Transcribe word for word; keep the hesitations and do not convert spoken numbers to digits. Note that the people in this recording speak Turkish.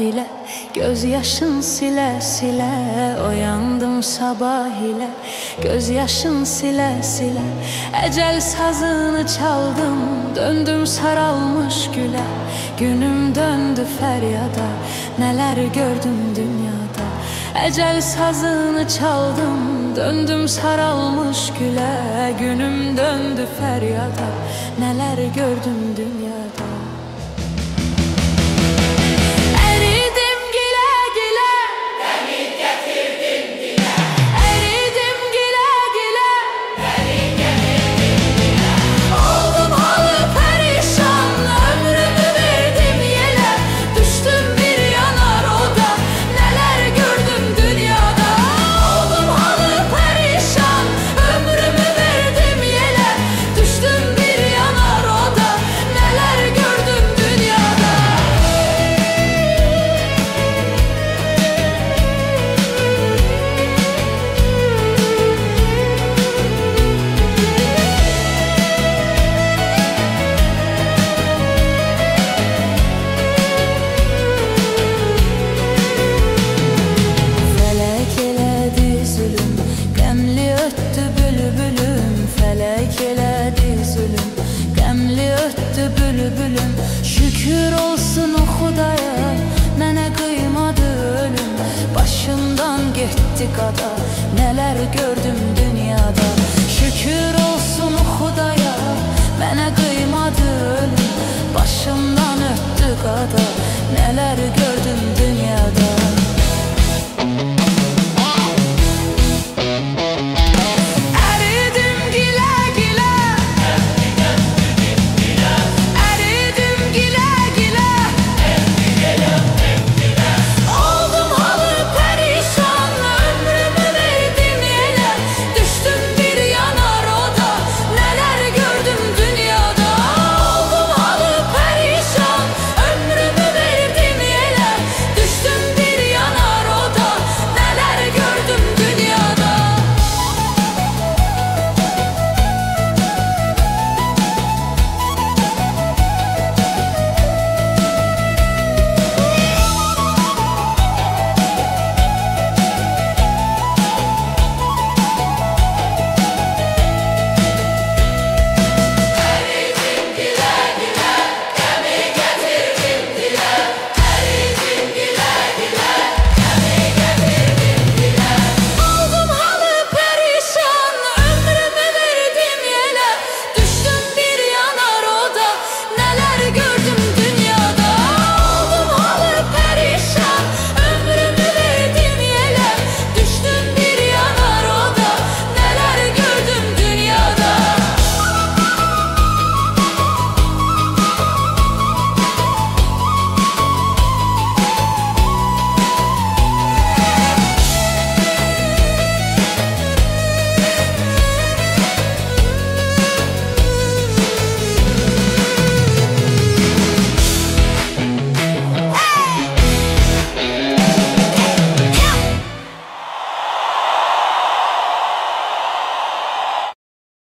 ile, göz yaşın sile sile. Oyandım sabah ile, göz yaşın sile sile. Ecel sazını çaldım, döndüm saralmış güle. Günüm döndü feryada, neler gördüm dünyada. Ecel sazını çaldım, döndüm saralmış güle. Günüm döndü feryada, neler gördüm dünyada. Şükür olsun o Xudaya, mənə qıymadı ölüm. Başımdan getdi qada, neler gördüm dünyada. Şükür olsun o Xudaya, mənə qıymadı ölüm. Başımdan öttü qada, neler gördüm dünyada.